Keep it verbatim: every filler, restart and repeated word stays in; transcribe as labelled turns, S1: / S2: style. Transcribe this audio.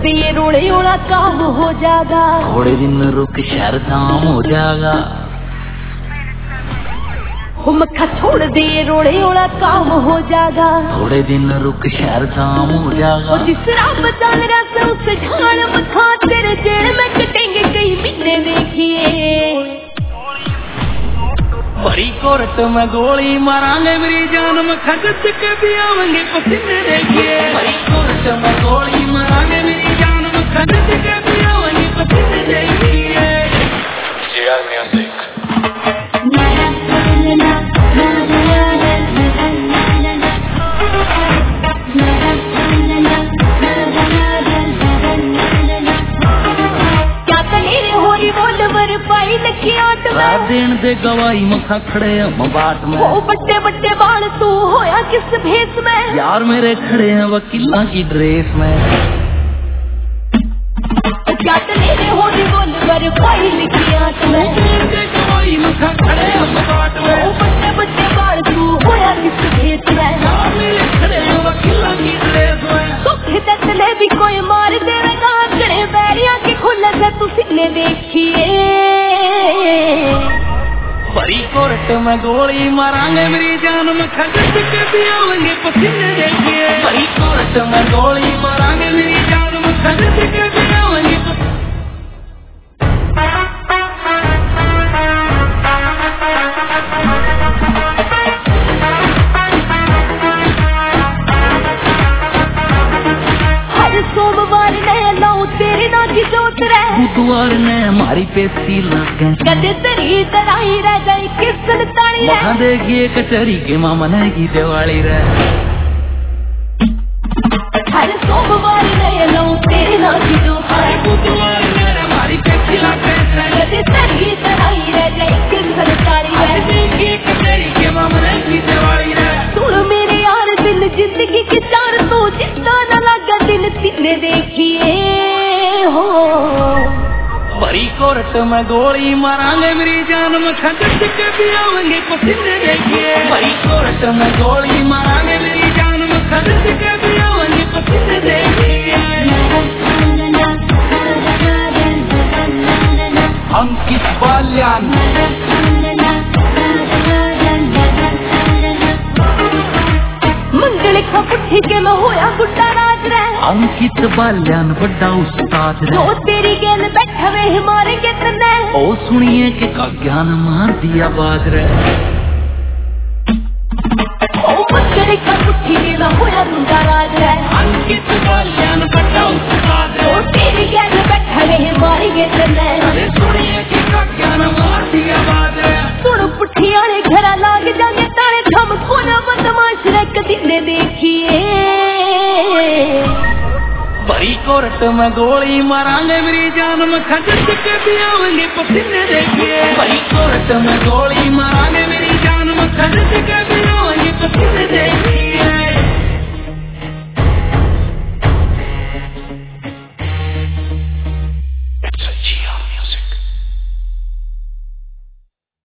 S1: दिए रोड़े ओला काम हो जाएगा,
S2: थोड़े दिन रुक शहर शाम हो जाएगा।
S1: वो मक्खा छोड़ दिए रोड़े ओला काम हो जाएगा,
S2: थोड़े दिन रुक शहर शाम हो जाएगा।
S1: जिस राम चल रहा से उस झाड़ मखा तेरे जेल में कटेंगे कई महीने देखिए।
S2: बड़ी कोर्ट में गोली मारांगे मेरी जान में खजत के भी आवेंगे पसीने देखिए। बड़ी कोर्ट में गोली मारांगे मेरी जान में खजत के भी आवेंगे पसीने देखिए। Share music. देन दे गवाही मखा खड़े हम बाट में,
S1: वो बट्टे बट्टे बाल तू होया किस भेस में,
S2: यार मेरे खड़े हैं वकीला की ड्रेस में।
S1: क्या तेरे होली बोल पर कोई लिखिया तुम्हें,
S2: देन दे गवाही मखा खड़े हम बाट में,
S1: वो बट्टे बट्टे बाल तू होया किस भेस में,
S2: यार मेरे खड़े हैं वकीला की ड्रेस में।
S1: सुख दतले भी कोई मार देगा, खड़े बैरिया के खुले से तू सिले देखिए।
S2: बड़ी कोर्ट में गोली मारांगे मेरी जान में खजत के भी आवेंगे पसीने देखिए। बड़ी कोर्ट में गोली मारांगे मेरी जान में खजत के भी आवेंगे।
S1: हर सोमवार नया लाऊं तेरे नाम की जोत रहे,
S2: बुधवार ने हमारी पेशी लगे,
S1: कदे तेरी तराई रह गई किस ताड़ी
S2: वहाँ देखिए कचहरी के मामा ने की दिवाली रे।
S1: हर सोमवार नया लाऊं तेरे नाम की जोत रहे,
S2: बुधवार ने हमारी पेशी लगे,
S1: कदे तेरी तराई रह गई किस ताड़ी रहे,
S2: देखिए कचहरी के मामा ने की दिवाली रे।
S1: सुन मेरे यार दिल जिंदगी की चार तो जितना न लगा दिल सीने देखिए हो।
S2: बड़ी कोर्ट में गोली मारांगे मेरी जान में खजत के भी आवेंगे पसीने देखिए। बड़ी कोर्ट में गोली मारांगे मेरी जान में खजत के भी आवेंगे पसीने देखिए। अंकित बाल्यान
S1: मंगल का पुट्ठी के में होया गुड्डा राज रे,
S2: अंकित बाल्यान बड़ा उस्ताद रे,
S1: जो तेरी गेल बैठा वे मारेंगे तने,
S2: ओ सुनिए के का ज्ञान मार दिया बाज रे।
S1: ओ मंगल का पुट्ठी के में होया गुड्डा राज रे,
S2: अंकित बाल्यान बड़ा उस्ताद रे,
S1: जो तेरी गेल बैठा वे मारेंगे तने,
S2: अरे सुनिए के का ज्ञान मार दिया बाज रे।
S1: सुन पुट्ठी आले घरा लाग जाने ताले थम कोना बदमाश रे कदी ने देखिए।
S2: बड़ी कोर्ट में गोली मारांगे मेरी जान में खजत के भी आवेंगे पसीने देखिए। बड़ी कोर्ट में गोली मारांगे मेरी जान में खजत के भी आवेंगे पसीने